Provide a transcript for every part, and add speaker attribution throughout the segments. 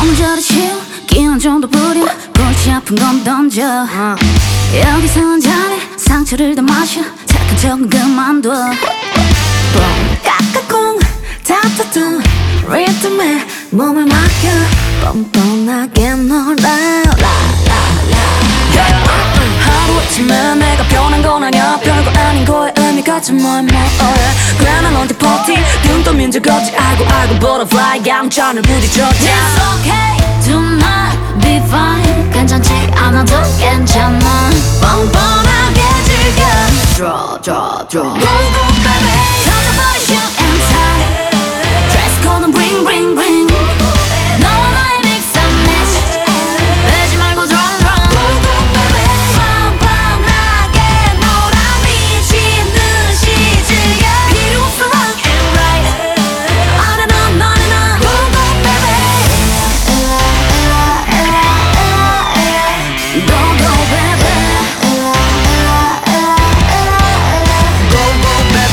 Speaker 1: 이리저리 치우 기운 정도 부려 골치 아픈 건 던져 여기선 자네 상처를 더 마셔 착한 척은 그만둬 까까꿍 타타투 리듬에 몸을 맡겨 뻔뻔하게 놀아 하루아침에 내가 변한 건 아냐 별거 아닌 거에 의미 같은 뭐야 괜한 언제 버티 눈 떠민 적 없지 알고 butterfly 양천을 부딪혔자 It's okay do not be fine 괜찮지 않아도 괜찮아 뻔뻔하게 즐겨 Draw Go go baby 터져버린 shoot and tie Dress code는 bring bring bring 너와 나의 mix and match 빼지 말고 draw Go go baby 뻔뻔하게 놀아 미친 듯이 즐겨 필요 없어 wrong and right On and on Go go baby Go go baby Go go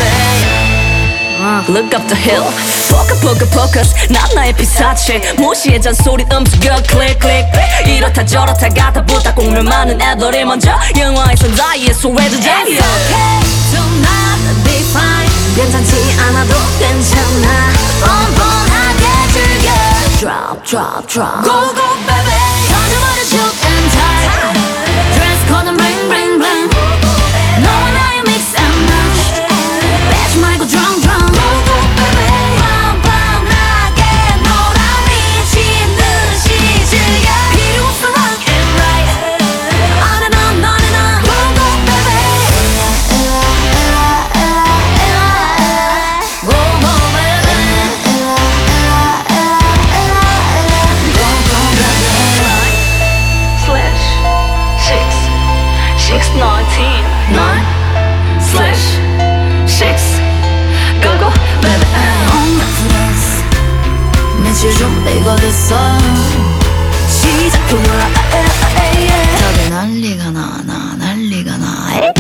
Speaker 1: baby Look up the hill Focus 난 나의 피사체 무시해 잔소리 음수겨 click 이렇다 저렇다 가다 보다 공률 많은 애들이 먼저 영화에선 나의 소외주자 It's okay do not be fine 괜찮지 않아도 괜찮아 뻔뻔하게 즐겨 Drop Go go baby 터져버려 shoot and tie Dress code는 bling bling bling 너와 나의 mix and match 빼지 말고 drum Go go baby 뻔뻔하게 놀아 미친 듯이 즐겨 필요 없어 wrong and right On and on Go go baby Go go baby Go go baby Slash 6 slash 6 Go go baby On the place 며칠 준비가 됐어 시작해봐
Speaker 2: 다들 난리가 나 난리가 나